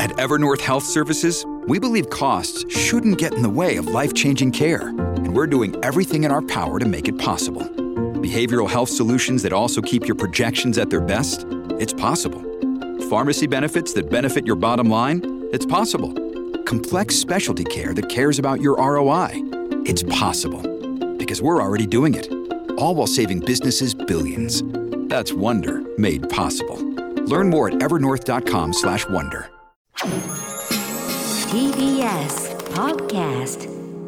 At Evernorth Health Services, we believe costs shouldn't get in the way of life-changing care, and we're doing everything in our power to make it possible. Behavioral health solutions that also keep your projections at their best? It's possible. Pharmacy benefits that benefit your bottom line? It's possible. Complex specialty care that cares about your ROI? It's possible. Because we're already doing it. All while saving businesses billions. That's Wonder made possible. Learn more at evernorth.com/wonder. TBS Podcast。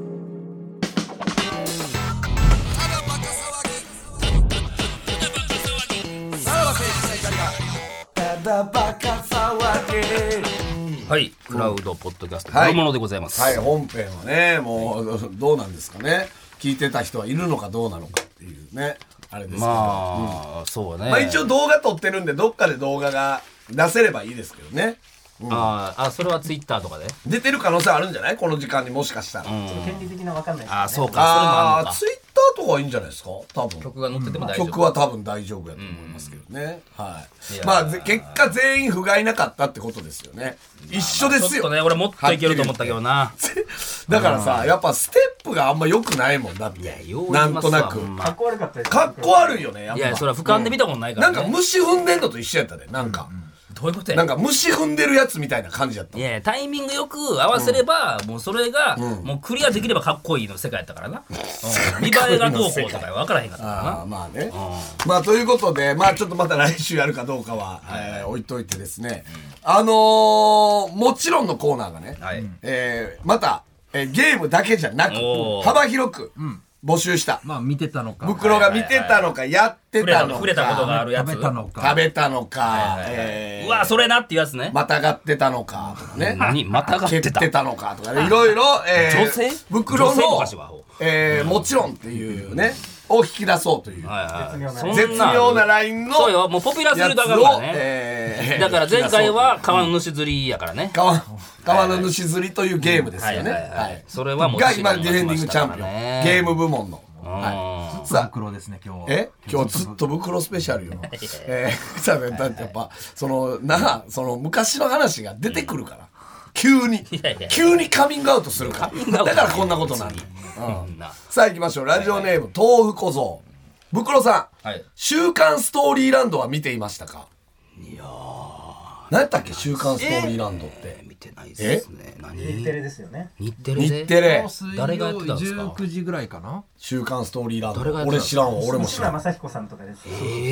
はい、クラウドポッドキャスト本物でございます。 はい、本編はね、もうどうなんですかね。聞いてた人はいるのかどうなのかっていうね、あれですけど。 まあ、そうね。 まあ一応動画撮ってるんで、どっかで動画が出せればいいですけどね。 それはツイッターとかで出てる可能性あるんじゃない？この時間にもしかしたら。 権利的な分かんないですね。 そうか、それもあるのか。 ツイッターとかはいいんじゃないですか？多分曲が載ってても大丈夫。 曲は多分大丈夫やと思いますけどね。はい。まあ結果全員不甲斐なかったってことですよね。一緒ですよ。 ちょっとね、俺もっといけると思ったけどな。 だからさ、やっぱステップがあんま良くないもんだって。なんとなく。 かっこ悪かったです。 かっこ悪いよね。やっぱいや、それは俯瞰で見たことないからね。 なんか虫踏んでんのと一緒やったで。なんか。 どういうことや。 なんか虫踏んでるやつみたいな感じやった。 いや、タイミングよく合わせれば、もうそれが、もうクリアできればかっこいいの世界やったからな。見栄えがどうこうとか分からへんかったからな。 まあね。まあということで、まあちょっとまた来週やるかどうかは置いといてですね。もちろんのコーナーがね、またゲームだけじゃなく幅広く募集した。 まあ見てたのか、 袋が見てたのか、やってたのか、 触れたことがあるやつ、 食べたのか、 食べたのか、 うわそれなっていうやつね。 またがってたのかとかね、 またがってた、 蹴ってたのかとかね、いろいろ女性袋のももちろんっていうねを引き出そうという絶妙なラインのそうよ、もうポピュラーするだからね。だから前回は川の主釣りやからね。 川の主釣りというゲームですよね。 それはもうが今ディフェンディングチャンピオンゲーム部門のさあ袋ですね今日。 今日ずっと袋スペシャルよ。さあだってやっぱその昔の話が出てくるから。急にカミングアウトするからだからこんなことなんだ。さあ行きましょう。ラジオネーム豆腐小僧。ブクロさん、週刊ストーリーランドは見ていましたか？いや何やったっけ週刊ストーリーランドって。見てないですね。 日テレですよね。 日テレ誰がやってたんですか ？19時ぐらいかな。 週刊ストーリーランド俺知らんわ。俺も知らん。 西村雅彦さんとかです。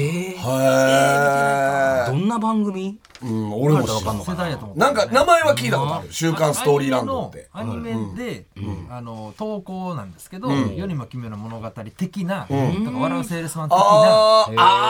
どんな番組？ 俺も知らん。 世代やと思う。 なんか名前は聞いたことある。週刊ストーリーランドってアニメで投稿なんですけど、世にも奇妙な物語的なとか笑うセールスマン的な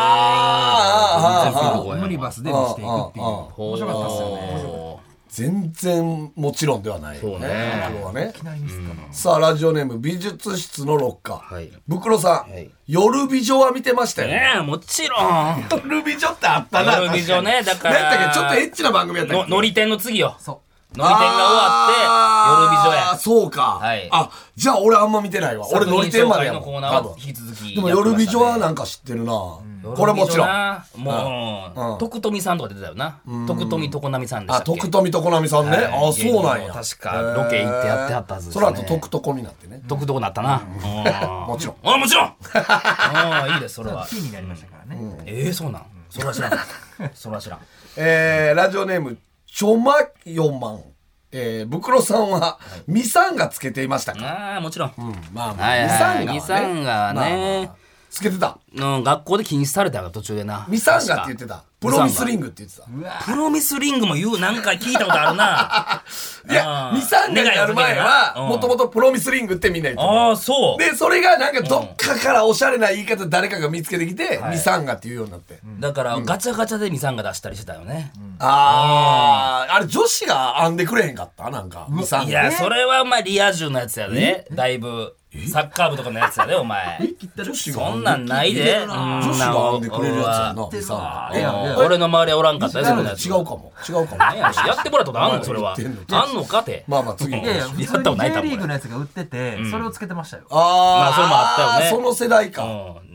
オムニバスで見していくっていう面白かったですよね。 全然もちろんではないよね。さあラジオネーム美術室のロッカー。ブクロさん、夜美女は見てましたよね。 もちろん。 夜美女ってあったな。 夜美女ね。だから何やったっけ、ちょっとエッチな番組やったっけ。 のり天の次よ。のり天が終わって夜美女や。 そうか。あ、じゃあ俺あんま見てないわ。俺のり天までやもん。 コーナーは引き続き。 でも夜美女はなんか知ってるな。これもちろん。 もう徳富さんとか出てたよな。徳富常波さんでしたっけ。 徳富常波さんね。あ、そうなんや。 確かロケ行ってやってはったはずですね。 その後徳徳になってね。 徳徳なったな。 もちろん。 もちろん。いいですそれは。 P になりましたからね。 そうなん。それは知らん。それは知らん。 ラジオネームちょまよまん。ブクロさんはミサンがつけていましたか？ もちろん。 まあミサンがねつけてた。 学校で禁止されたから途中でな。 ミサンガって言ってた。プロミスリングって言ってた。 プロミスリングも何回聞いたことあるな。 いや、ミサンガになる前はもともとプロミスリングってみんな言ってた。 そうでそれがなんかどっかからおしゃれな言い方誰かが見つけてきてミサンガって言うようになって。 だからガチャガチャでミサンガ出したりしてたよね。 あれ女子が編んでくれへんかったなんかミサンガ。 いやそれはお前リア充のやつやで。だいぶサッカー部とかのやつやでお前。そんなんないで。 女子が編んでくれるやつやなミサンガ。 俺の周りはおらんかったよ。 違うかも。 やってもらったことあんのそれは。あんのかて。 まあまあ次。 いやいや普通に J リーグのやつが売っててそれをつけてましたよ。 まあそれもあったよね。 その世代か。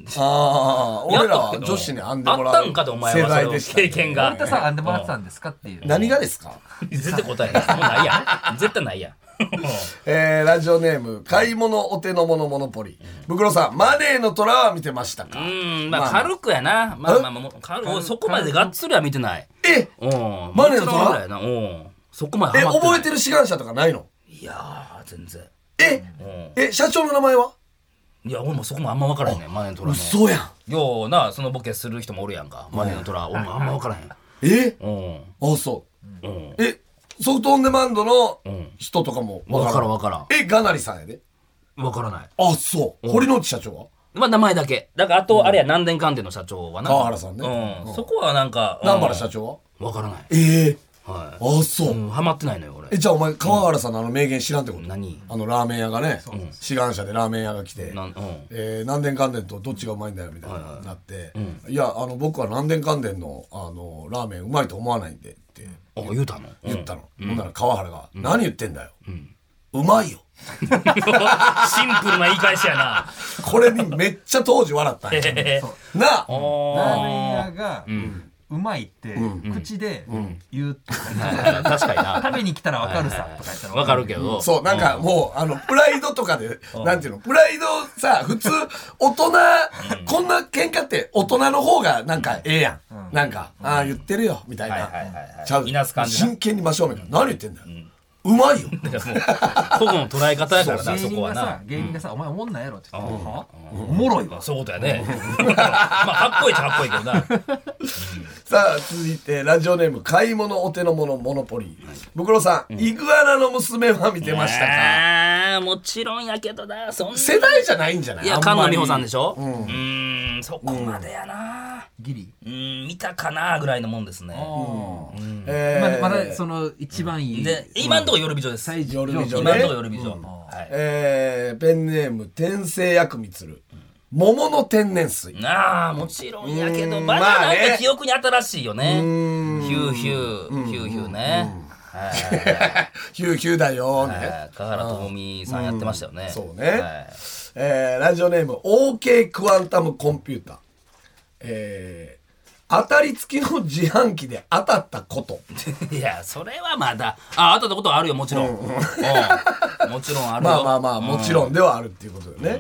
俺らは女子に編んでもらうあったんかでお前は世代でしたね経験が森田さん編んでもらってたんですかっていう。 何がですか？ 絶対答えない。もうないやん。絶対ないやん。 ラジオネーム買い物お手の物モノポリ。ブクロさん、マネーの虎は見てましたか？ まあ軽くやな。まあ軽く、そこまでがっつりは見てない。 マネーの虎もちろんぐらいな。そこまでハマってない。 覚えてる志願者とかないの？ いやー全然。 社長の名前は？いや俺もそこもあんま分からへんねん。マネーの虎の。 嘘やん。 ようなそのボケする人もおるやんか。マネーの虎俺もあんま分からへん。 そうソフトオンデマンドの人とかも分からん。 ガナリさんやで。 分からない。 そう堀之内社長は？ まあ名前だけだからあとあれや南電関電の社長はな川原さんね。 そこはなんか南原社長は？ 分からない。 そうハマってないのよ俺。 じゃあお前川原さんの名言知らんってこと？ 何？ ラーメン屋がね志願者でラーメン屋が来て南電関電とどっちがうまいんだよみたいになっていや僕は南電関電のラーメンうまいと思わないんでって言ったの。 ほんなら川原が何言ってんだようまいよ。 シンプルな言い返しやな。 これにめっちゃ当時笑ったんやなあ。 ラーメン屋がうまいって口で言うって確かにな。 食べに来たら分かるさとか言ったら分かるけどそうなんかもうプライドとかでなんていうのプライドさ普通大人こんな喧嘩って大人の方がなんかええやんなんか言ってるよみたいなちゃう真剣に真正面から何言ってんだようまいよ。 だからもう個々の捉え方やからなそこはな。 芸人がさお前おもんないやろって言っておもろいわ。 そういうことやね。まあかっこいいっちゃかっこいいけどな。 さあ続いてラジオネーム買い物お手の物モノポリ。ブクロさんイグアナの娘は見てましたか？ もちろんやけどな。 世代じゃないんじゃない？ いや菅野美穂さんでしょ。そこまでやな。 ギリ見たかなぐらいのもんですね。 まだその一番いいで今んとこ夜美女です。 夜美女ね。 今んとこ夜美女。 ペンネーム天聖薬蜜桃の天然水。 もちろんやけどまだなんか記憶に新しいよね。ヒューヒューね。 ヒューヒューだよね。 香原朋美さんやってましたよね。 そうね。ラジオネーム OK クワンタムコンピューター。当たり付きの自販機で当たったこと。 いやそれはまだ当たったことはあるよもちろん。もちろんあるよ。 まあもちろんではあるっていうことよね。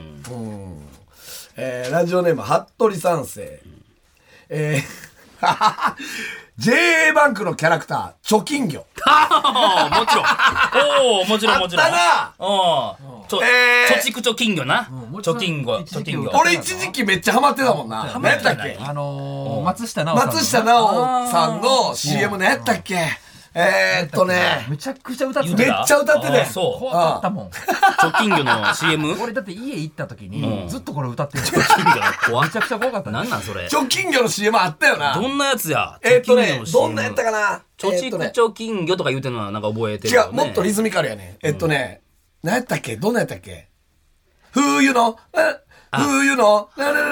ラジオネーム服部三世。JA バンクのキャラクター貯金魚。 もちろん。もちろん。 あったな。 貯蓄貯金魚な。貯金魚。 俺一時期めっちゃハマってたもんな。何やったっけ？ 松下奈緒さんの CM のやったっけ？ めちゃくちゃ歌ってた。 めっちゃ歌ってて。 怖かったもん。 貯金魚の CM？ 俺だって家行った時にずっとこれ歌ってる。 貯金魚のめちゃくちゃ怖かった。 なんなんそれ。 貯金魚の CM あったよな。 どんなやつや。 どんなやったかな。 貯蓄貯金魚とか言うてるのはなんか覚えてる。 違うもっとリズミカルやね。何やったっけ？どんなやったっけ？冬の冬の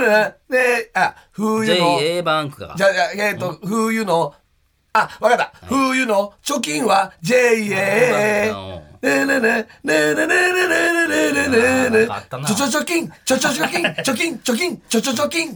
JA バンクが。 じゃあ冬のわかった。冬の貯金は JA。貯金。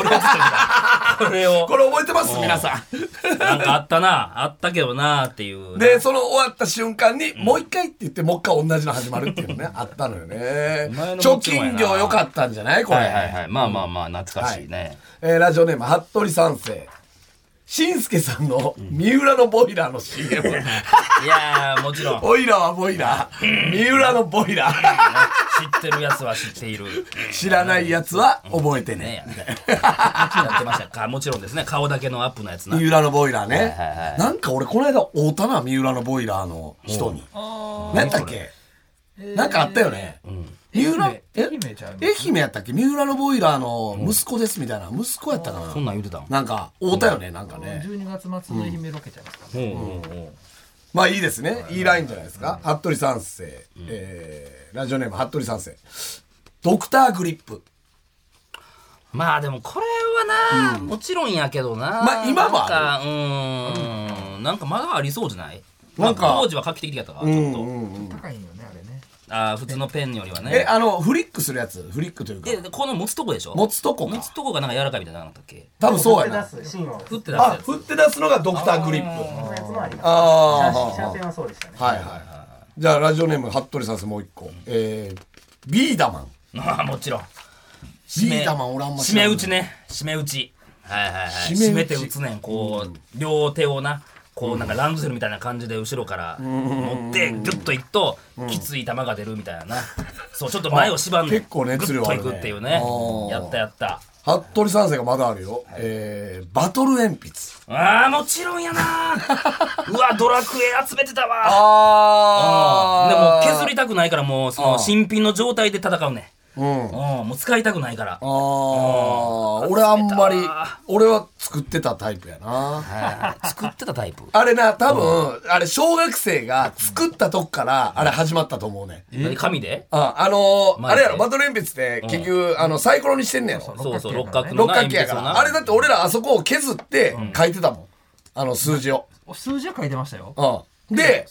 これ覚えてます皆さん。 なんかあったな。あったけどなっていう。 でその終わった瞬間にもう一回って言ってもう一回同じの始まるっていうのねあったのよね。貯金業良かったんじゃないこれ。 まあ懐かしいね。 ラジオネーム服部三世。しんすけさんの三浦のボイラーの CM。いやもちろん。 ボイラーはボイラー。三浦のボイラー。 知ってるやつは知っている。 知らないやつは覚えてね。 やってましたか。もちろんですね。顔だけのアップのやつな。 三浦のボイラーね。なんか俺この間会うたな三浦のボイラーの人に。何やったっけ？なんかあったよね。三浦愛媛やったっけ？三浦のボイラーの息子ですみたいな息子やったかな。 そんなん言うてた。 なんか会うたよねなんかね。 12月末の愛媛ロケちゃいますか。 まあいいですね。いいラインじゃないですか。服部三世。ラジオネーム服部三世。ドクターグリップ。 まあでもこれはなもちろんやけどな。 まあ今もある。なんかまだありそうじゃない？ なんか当時は画期的やったからちょっと。 高いよねあれね。 普通のペンよりはね。 フリックするやつ、フリックというかこの持つとこでしょ。 持つとこか。 持つとこがなんか柔らかいみたいなのだったっけ。 多分そうやな。 振って出すあ、振って出すのがドクターグリップ。 のやつもあります。 あシャーペンはそうでしたね。 はいはいはい。じゃあラジオネーム服部さんもう一個。ビーダマン。 もちろん。 ビーダマン俺あんま締め打ちね。締め打ち。はいはいはい。締めて打つねん。こう両手をな。こうなんかランドセルみたいな感じで後ろから持ってギュッといくときつい球が出るみたいなな。そうちょっと前を縛んねん。 結構熱量あるね。 グッといくっていうね。やったやった。 服部三世がまだあるよ。バトル鉛筆。 もちろんやな。うわドラクエ集めてたわ。でも削りたくないからもうその新品の状態で戦うね。もう使いたくないから。 俺あんまり俺は作ってたタイプやな。 作ってたタイプ。 あれな多分あれ小学生が作ったとこからあれ始まったと思うね。 紙で？ あれやろバトル鉛筆って結局サイコロにしてんねやろ。 そうそう六角の六角形やからあれだって俺らあそこを削って書いてたもん数字を。 数字は書いてましたよ。 で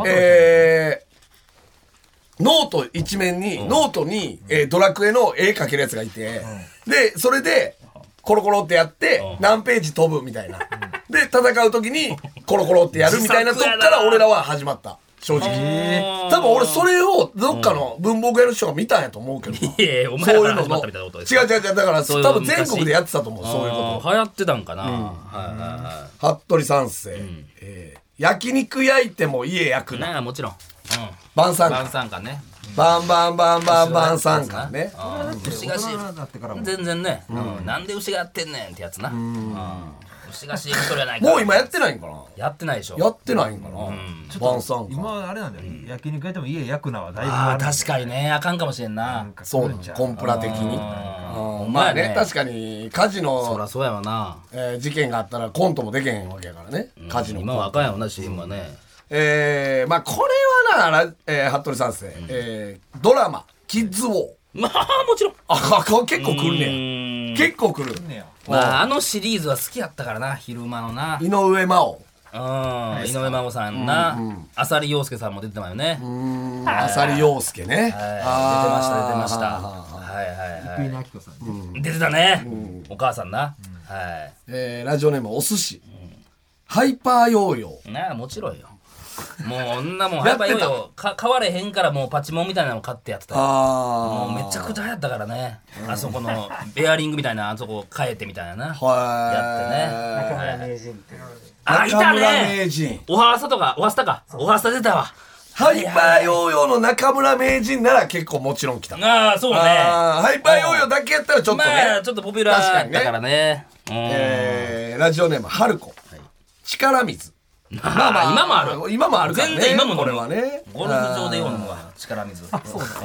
ノート一面に、ノートに、ドラクエの絵描けるやつがいて、で、それで、コロコロってやって、何ページ飛ぶみたいな。で、戦う時に、コロコロってやるみたいなとこから俺らは始まった。正直。多分俺それをどっかの文房具屋の人が見たんやと思うけど。 いやいや、お前らから始まったみたいなことです。 違う、だから多分全国でやってたと思う、そういうこと。 流行ってたんかな。 服部三世。焼肉焼いても家焼くな。 もちろん。 晩餐館ね。 晩餐館ね。 牛が CM 全然ね。なんで牛がやってんねんってやつな。牛が CM それやないか。 もう今やってないんかな。 やってないでしょ。 やってないんかな。晩餐館。 今あれなんだよ。焼肉やっても家焼くなはだいぶ。 確かにね、あかんかもしれんな。 そうコンプラ的に。まあね、確かに火事のそらそうやわな。 事件があったらコントもできへんわけやからね。火事の。 今はあかんやろな CM はね。 まあこれはな服部三世ドラマキッズウォー。 まあもちろん。 結構来るね。結構来る。 まあシリーズは好きやったからな昼間のな。 井上真央。 井上真央さんな。浅利陽介さんも出てたよね。 浅利陽介ね。出てました。はいはいはい。出てたね。お母さんな。はい。 ラジオネームお寿司。ハイパーヨーヨー。 なあもちろんよ。もう女もハイパーヨーヨー買われへんからもうパチモンみたいなの買ってやってたよ。もうめちゃくちゃ流行ったからね。あそこのベアリングみたいなあそこ変えてみたいなな。やってね。 中村名人っていう。 いたね。おはスタか。おはスタ出たわ。 ハイパーヨーヨーの中村名人なら結構もちろん来た。 そうね。 ハイパーヨーヨーだけやったらちょっとね。 まあちょっとポピュラーだからね。 ラジオネーム春子。力水。 今もある。 今もあるからね。 全然今もこれはね。 ゴルフ場で読むわ力水。そう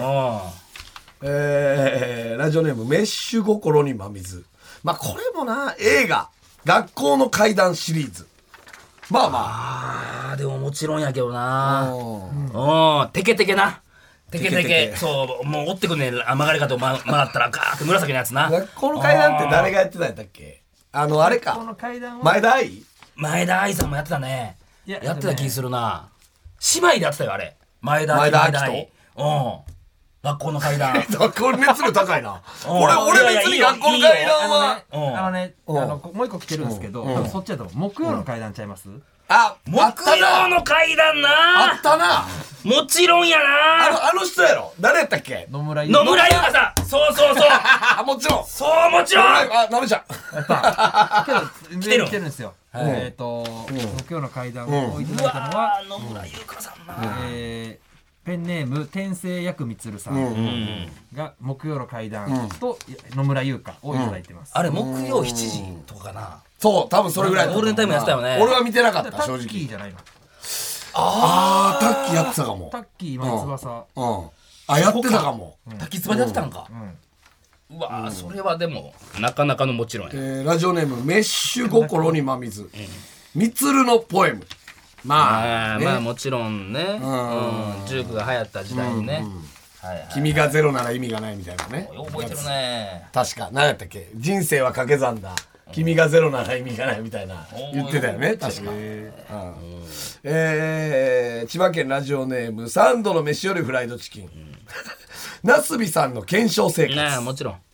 だ。ラジオネームメッシュ心に真水。まあこれもな映画学校の怪談シリーズ。まあでももちろんやけどな。テケテケな。テケテケ。そうもう追ってくんね曲がり方を曲がったらガーって紫のやつな。 学校の怪談って誰がやってたんだっけ。あれか。前田愛さんもやってたね。やってた気するな。姉妹でやってたよあれ。前田愛と。学校の怪談。 これ熱量高いな。俺別に学校の怪談はもう一個来てるんですけど、そっちだと木曜の怪談ちゃいます？ 木曜の怪談な。 あったな。 もちろんやな。 あの人やろ。誰やったっけ？ 野村優香さん。そうもちろん。 そうもちろん。 なめちゃん。来てるんですよ。木曜の怪談をいただいたのは野村優香さんな。 ペンネーム天聖薬充さんが木曜の怪談と野村優香をいただいてます。 あれ木曜7時とかかな。 そう多分それぐらい。 ゴールデンタイムやってたよね。 俺は見てなかった正直。 タッキーじゃないの。 タッキーやってたかも。 タッキー今翼。 やってたかも。 タッキー翼やってたんか。うわそれはでもなかなかのもちろんや。 ラジオネームメッシュ心に真水。みつるのポエム。 まあもちろんね。ジュークが流行った時代にね。 君がゼロなら意味がないみたいなね。 覚えてるね。 確か何やったっけ。人生は掛け算だ。 君がゼロなら意味がないみたいな言ってたよね確か。千葉県ラジオネーム3度の飯よりフライドチキン。なすびさんの検証生活。 ねえもちろん。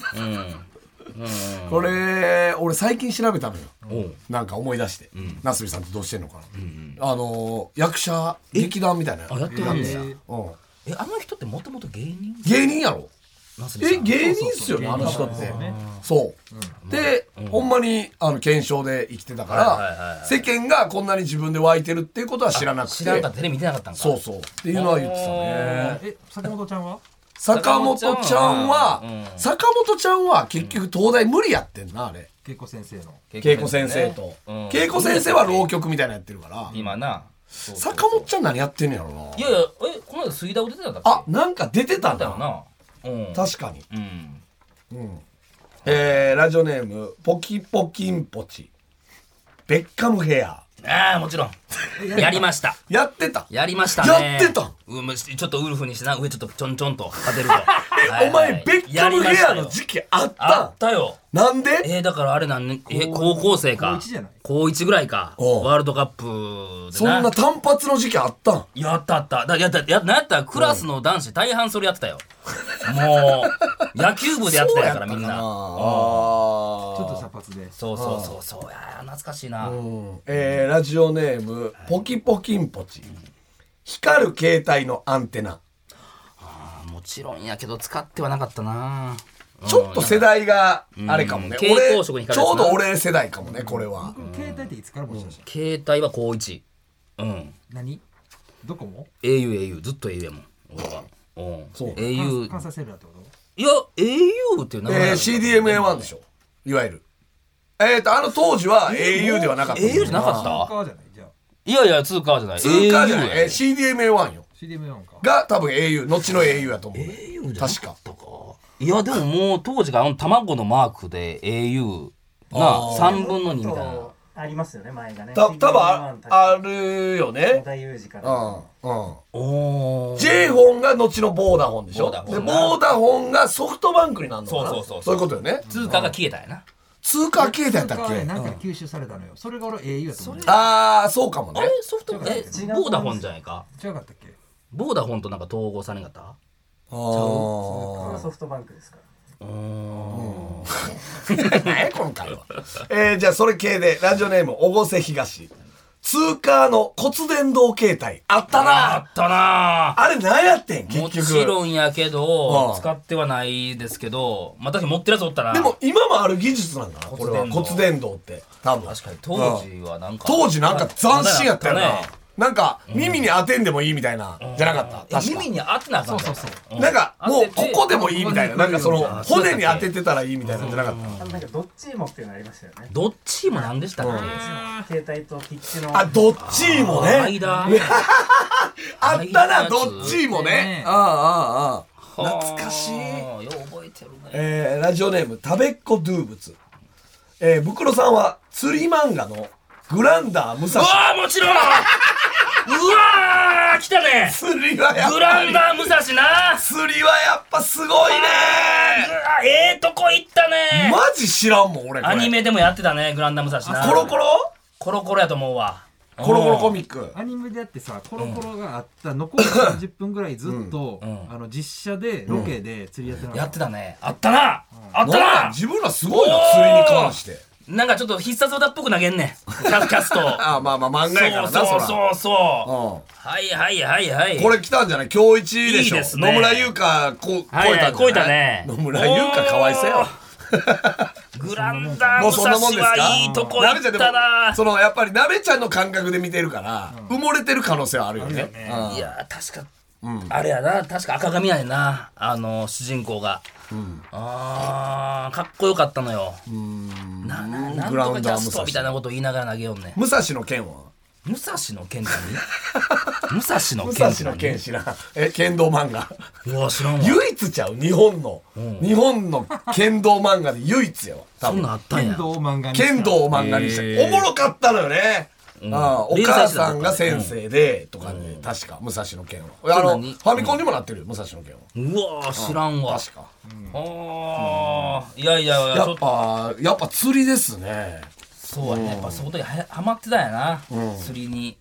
これ俺最近調べたのよ。なんか思い出して、なすびさんってどうしてんのかな、役者劇団みたいな。 あやってるんですよ。 うんあの人ってもともと芸人？ 芸人やろ。 なすびさん芸人っすよねあの人って。そうでほんまに検証で生きてたから世間がこんなに自分で湧いてるっていうことは知らなくて。 知らんかったテレビ見てなかったんか。 そうそうっていうのは言ってたね。 坂本ちゃんは坂本ちゃんは結局東大無理やってんなあれ。 恵子先生の恵子先生と恵子先生は浪曲みたいなのやってるから今な。 坂本ちゃん何やってんのやろな。 いやいやこの間水田を出てたんだっけ。 あなんか出てたんだだよな。 確かに。ラジオネームポキポキンポチベッカムヘア。 ああもちろんやりました。 やってた。 やりましたね。 やってた。 ちょっとウルフにしてな上ちょっとちょんちょんと立てると。 お前ベッカムヘアの時期あっあったよ。 なんで？ だからあれなんね高校生か高1ぐらいかワールドカップでな。 そんな単発の時期あったん？ やったあった。なんやったらクラスの男子大半それやってたよ。もう野球部でやってたやからみんな。 ちょっと茶髪で。 そうや懐かしいな。 ラジオネームポキポキンポチ光る携帯のアンテナ。 もちろんやけど使ってはなかったな。 ちょっと世代があれかもね。 蛍光色に光るやつな。 ちょうど俺世代かもねこれは。 携帯っていつから持ち出した？ 携帯は高1。 何？どこも au ずっと au やもん俺は。 そう au 関西セルラーってこと？ いや au っていう名前。 CDMA1 でしょいわゆる。当時は au ではなかった。 au じゃなかった？ 通貨じゃないじゃあ。 いやいや通貨じゃない。 通貨じゃない。CDMA1 よ。 CDMA1 か。 が多分 au 後の au やと思う。au 確か。 いやでももう当時が卵のマークで au な3分の2みたいな。 ありますよね前がね。 多分あるよね。 小田裕二から。 J フォンが後のボーダフォンでしょ。 ボーダフォンでボーダフォンがソフトバンクになるのかな。 そういうことよね。 通貨が消えたんやな。 通貨消えたやったっけ？ なんか吸収されたのよ。それが俺 au やと思う。 ああそうかもね。 あれソフトボーダフォンじゃないか。 違かったっけ？ ボーダフォンとなんか統合されんかった？ ソフトバンクですから。 何や今回は。じゃあそれ系でラジオネーム小瀬東通貨の骨伝導携帯あったな。 あったな。 あれ何やってん結局。 もちろんやけど使ってはないですけどまた持ってるやつおったな。 でも今もある技術なんだなこれは骨伝導って多分。 確かに当時はなんか当時なんか斬新やったよな。なんか耳に当てんでもいいみたいなじゃなかった。 耳に当てなあかん。そうなんかもうここでもいいみたいな。なんかその骨に当ててたらいいみたいなんじゃなかった。 なんかどっちもっていうのありましたよね。 どっちもなんでしたっけ？ 携帯とピッチの。 あどっちもね。 間あったなどっちもね。懐かしい。 よう覚えてるね。 ラジオネームたべっこドゥーブツ。ブクロさんは釣り漫画のグランダー武蔵。 うわーもちろん。うわー来たね。 釣りはやっぱりグランダー武蔵な。 釣りはやっぱすごいね。 とこ行ったね。 マジ知らんもん俺これ。 アニメでもやってたねグランダー武蔵な。 コロコロコロコロやと思うわ。 コロコロコミック。 アニメでやってさコロコロがあった残り30分ぐらいずっと実写でロケで釣りやってなかった。 やってたね。あったな。あったな。 自分らすごいな釣りに関して。 なんかちょっと必殺技っぽく投げんねんキャスト。 あまあ漫画やからな。 そうはいこれ来たんじゃない？今日一でしょ。 いいですね。 野村優香超えたんじゃない？ 超えたね。 野村優香かわいそうよ。 グランダー武蔵はいいとこ行ったな。 そのやっぱりなべちゃんの感覚で見てるから埋もれてる可能性はあるよね。 いや確かあれやな確か赤髪やねんな主人公が。かっこよかったのよ。なんとかキャストみたいなこと言いながら投げようね。 武蔵の剣は？ 武蔵の剣何？武蔵の剣。 武蔵の剣知らん。剣道漫画。 うわ知らんわ。 唯一ちゃう日本の剣道漫画で唯一よ。 そんなんあったんや。 剣道を漫画にした。おもろかったのよね。 お母さんが先生でとかね、確か武蔵野剣はファミコンにもなってるよ武蔵野剣は。 うわ知らんわ。 確か。 いややっぱ釣りですね。 そうやね、やっぱその時ハマってたんやな、釣りに。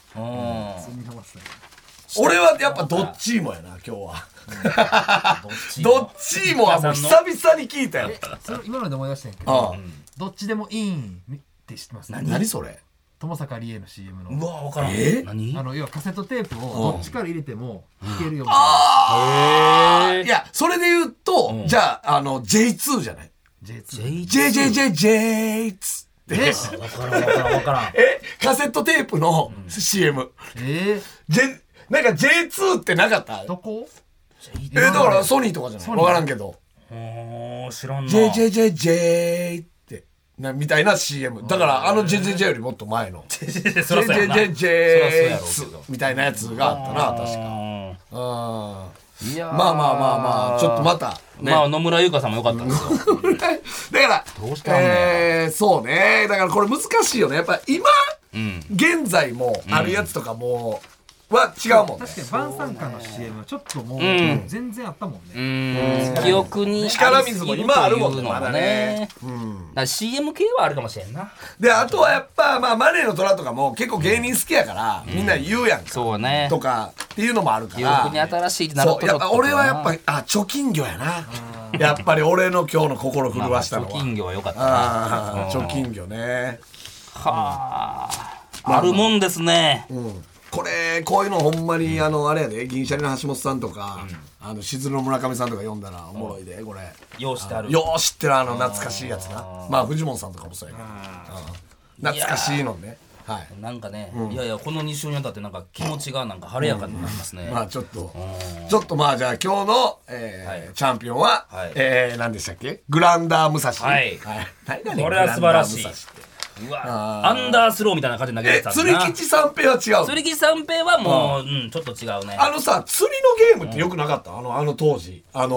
俺はやっぱどっちもやな今日は。どっちもはもう久々に聞いたよ。 それ今ので思い出したんやけど、どっちでもいいんって知ってます？ 何それ？ 友坂理恵の CM の。 うわ分からん。何？ 要はカセットテープをどっちから入れても弾けるよみたいな。 いやそれで言うとじゃあJ2 じゃない？ JJJJ2 分からん。 カセットテープの CM。なんか J2 ってなかった？ どこ？ だからソニーとかじゃない？分からんけど。 知らんな。 JJJJ ってみたいな CM。だからJJJ よりもっと前の JJJJ みたいなやつがあったな確か。いやまあちょっとまた野村優香さんも良かったんですよ。 だからそうね、だからこれ難しいよねやっぱ今現在もあるやつとかもは違うもんね。 確かに晩餐館の CM はちょっともう全然あったもんね。記憶に力水も今あるもんねまだね。 CM 系はあるかもしれんな。 であとはやっぱマネーの虎とかも結構芸人好きやからみんな言うやんか。そうね。とかっていうのもあるから。 記憶に新しいってなると。 やっぱ俺はやっぱ貯金魚やな。やっぱり俺の今日の心震わしたのは。 貯金魚は良かったな。 貯金魚ね。 はあ。あるもんですね。 こういうのほんまにあれやで銀シャリの橋本さんとかしずるの村上さんとか読んだらおもろいでこれ。 よう知ってある。 よう知ってる懐かしいやつな。まあフジモンさんとかもそうやけど懐かしいのね。 なんかねいやこの2週にあたってなんか気持ちがなんか晴れやかになりますね。 まあちょっとまあじゃあ今日のチャンピオンは何でしたっけ？グランダー武蔵。これは素晴らしい。うわアンダースローみたいな感じで投げてたんだな。 釣り吉三平は違う。 釣り吉三平はもうちょっと違うね。 さ釣りのゲームってよくなかった？当時何？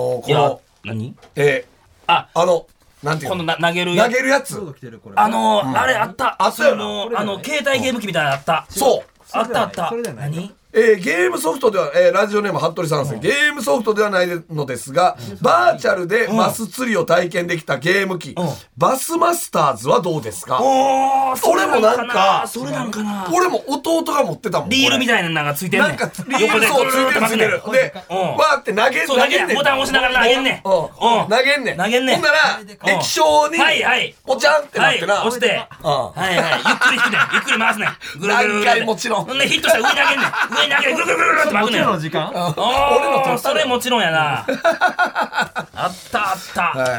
なんていうの？ 投げるやつ。 あれあった。携帯ゲーム機みたいなのあった。そうあった。何？ゲームソフトでは、ラジオネーム服部さんです、ゲームソフトではないのですが、バーチャルでマス釣りを体験できたゲーム機、バスマスターズはどうですか？俺もなんか俺も弟が持ってたもん。 リールみたいなのがついてんねん。 なんかリールそうついてるでわーって投げんねん。 ボタン押しながら投げんねん。 投げんねん。ほんなら液晶にポチャンってなってな押してゆっくり引くねん。ゆっくり回すねん。ぐるぐるぐる。 何回もちろん。 ほんでヒットしたら上に投げんねん。ぐるぐるぐるぐるって巻くねん。 の時間？ それもちろんやな。あったあった。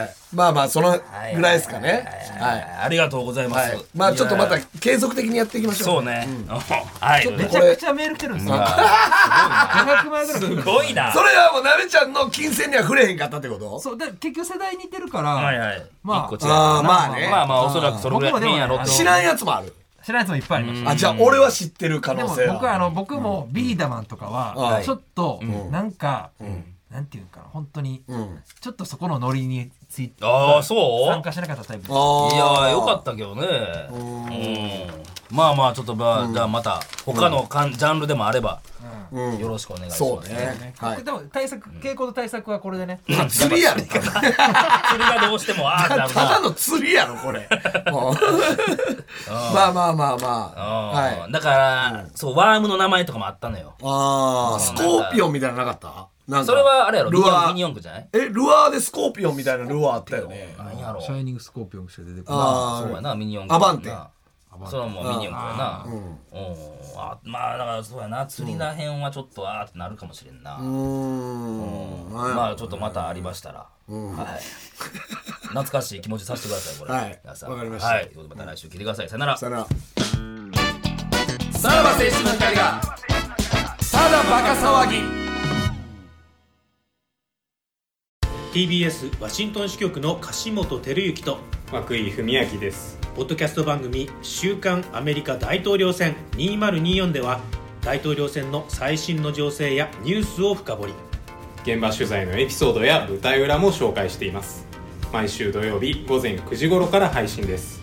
まあそのぐらいですかね。 ありがとうございます。 まあちょっとまた継続的にやっていきましょう。 そうね。 めちゃくちゃメール来てるんですよ。500枚ぐらい。 すごいな。 それはもうなべちゃんの金銭には触れへんかったってこと？ そうで結局世代似てるから。 まあおそらくそれぐらい変やろ。 知らんやつもある。 知らないやつもいっぱいありました。 じゃあ俺は知ってる可能性は。僕もビーダマンとかはちょっとなんかなんていうかな本当にちょっとそこのノリについて参加しなかったタイプです。 いやよかったけどね。まあちょっとじゃあまた他のジャンルでもあればよろしくお願いします。 そうね。 でも傾向と対策はこれでね。 釣りやろ。 釣りがどうしてもただの釣りやろこれ。まあ。 だからそうワームの名前とかもあったのよ。 スコーピオンみたいなのなかった？ それはあれやろ。ミニ四駆じゃない？ ルアーでスコーピオンみたいなルアーあったよね。 シャイニングスコーピオンしか出てこない。そうやなミニ四駆。 アバンテ。 それはもうミニ四駆やな。まあだからそうやな釣りらへんはちょっとってなるかもしれんな。まあちょっとまたありましたら懐かしい気持ちさせてくださいこれ。 わかりました。 また来週聞いてください。さよなら。 さよなら。 さらば青春の光がただバカ騒ぎ。 TBS ワシントン支局の樫本照之と涌井文明です。 ポッドキャスト番組週刊アメリカ大統領選2024では大統領選の最新の情勢やニュースを深掘り、 現場取材のエピソードや舞台裏も紹介しています。毎週土曜日午前9時頃から配信です。